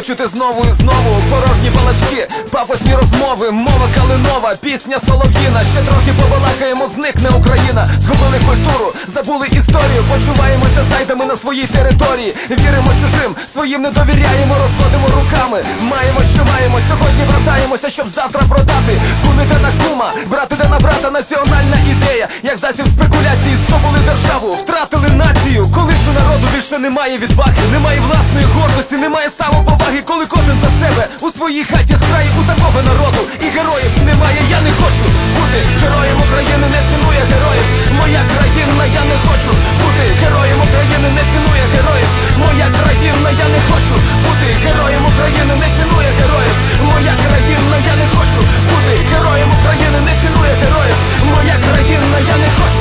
чути знову і знову порожні балачки, пафосні розмови, мова калинова, пісня солов'їна. Ще трохи побалакаємо, зникне Україна. Згубили культуру, забули історію, почуваємося зайдами на своїй території. Віримо чужим, своїм не довіряємо, розводимо руками. Маємо, що маємо, сьогодні вертаємося, щоб завтра продати. Кум іде на кума, брат іде на брата, національна ідея, як засіб спекуляції, здобули державу, втратили націю. Коли ж у народу більше немає відваги, немає власної гордості, немає самоповаги, коли кожен за себе у своїй хаті з краю, у такого народу і героїв немає. Я не хочу бути героєм України, не цінує героїв. Моя країна, я не хочу бути героєм України, не цінує героїв. Моя країна, я не хочу бути героєм України, не цінує героїв. Моя країна, я не хочу бути героєм України, не цінує героїв. Моя країна, я не хочу.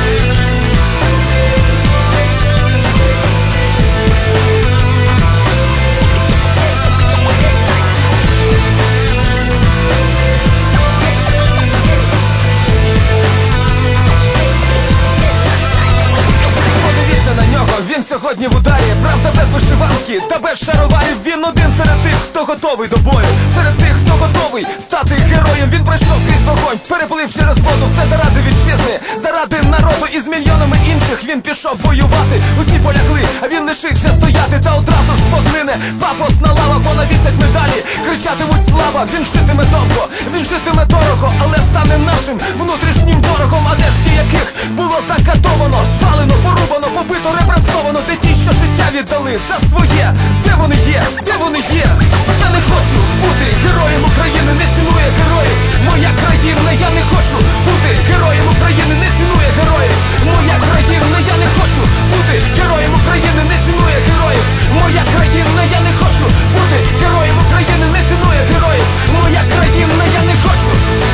Він сьогодні в ударі, правда без вишиванки та без шароварів. Він один серед тих, хто готовий до бою, серед тих, хто готовий стати героєм. Він пройшов крізь вогонь, переплив через воду, все заради вітчизни, заради народу. І з мільйонами інших він пішов воювати. Усі полягли, а він лишився стояти. Та одразу ж поглине пафосна лава, бо навісять медалі, кричатимуть слава. Він житиме довго, він житиме дорого, але стане нашим внутрішнім ворогом. А де ж ті, яких було закатовано, спалено, порубано, побито, репресовано? Де ті, що життя віддали за своє? Де вони є? Де вони є? Я не хочу бути героєм України, не цінує героїв. Моя країна, я не хочу бути героєм України, не цінує героїв. Моя країна, я не хочу бути героєм України, не цінує героїв. Моя країна, я не хочу бути героєм України, не цінує героїв. Моя країна, я не хочу.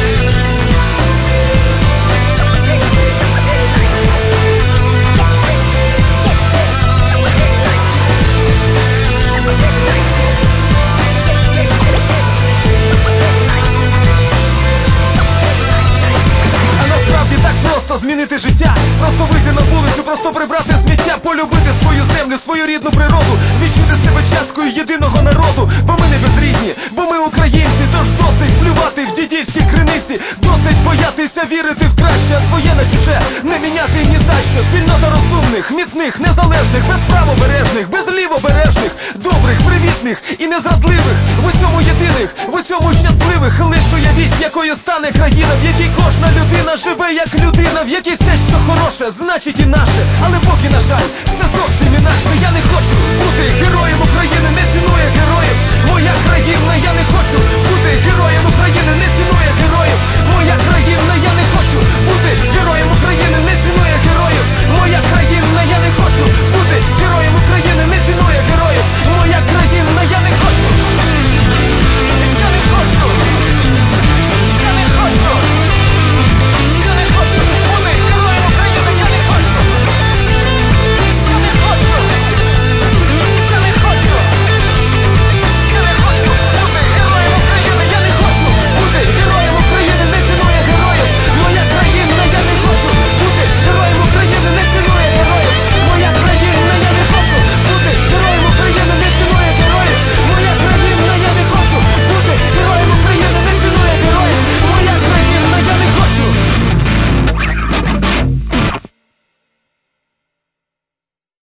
Змінити життя, просто вийти на вулицю, просто прибрати сміття, полюбити свою землю, свою рідну природу, відчути себе часткою єдиного народу. Бо ми не безрідні, бо ми українці, тож досить плювати в дідівські криниці, досить боятися вірити в краще, а своє на чуже не міняти ні за що. Спільнота розумних, міцних, незалежних, без правобережних, без лівобережних, добрих, привітних і незрадливих, в усьому єдиних, в усьому щасливих. Лиш уявіть, якою стане країна, в якій кожна людина живе як людина, в якій все, що хороше, значить і наше. Але поки, на жаль,